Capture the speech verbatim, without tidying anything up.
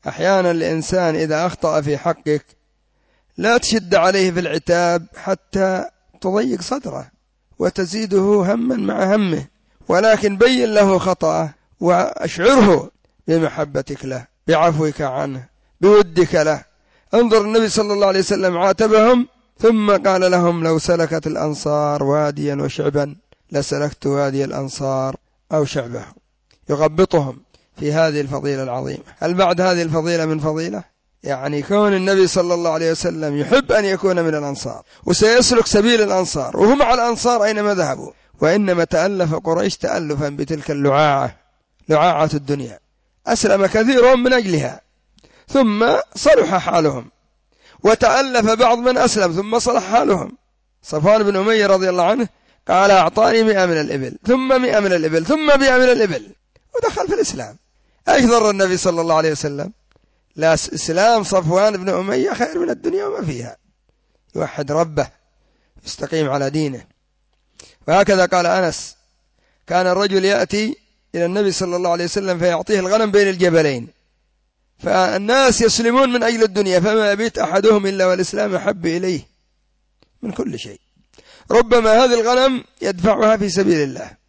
أحيانا الإنسان إذا أخطأ في حقك لا تشد عليه في العتاب حتى تضيق صدره وتزيده هما مع همه، ولكن بين له خطأه وأشعره بمحبتك له، بعفوك عنه، بودك له. انظر النبي صلى الله عليه وسلم عاتبهم ثم قال لهم: لو سلكت الأنصار واديا وشعبا لسلكت وادي الأنصار أو شعبه. يغبطهم في هذه الفضيلة العظيمة. هل بعد هذه الفضيلة من فضيلة؟ يعني كون النبي صلى الله عليه وسلم يحب أن يكون من الأنصار وسيسلك سبيل الأنصار، وهم على الأنصار أينما ذهبوا. وإنما تألف قريش تألفا بتلك اللعاعة، لعاعة الدنيا، أسلم كثيرهم من أجلها ثم صلح حالهم، وتألف بعض من أسلم ثم صلح حالهم. صفوان بن أمية رضي الله عنه قال: أعطاني مئة من الإبل ثم مئة من الإبل ثم مئة من الإبل، ودخل في الإسلام. أيش ضر النبي صلى الله عليه وسلم؟ لا، إسلام صفوان بن أمية خير من الدنيا وما فيها. يوحد ربه، يستقيم على دينه. وهكذا قال أنس: كان الرجل يأتي إلى النبي صلى الله عليه وسلم فيعطيه الغنم بين الجبلين، فالناس يسلمون من أجل الدنيا، فما يبيت أحدهم إلا والإسلام أحب إليه من كل شيء. ربما هذه الغنم يدفعها في سبيل الله،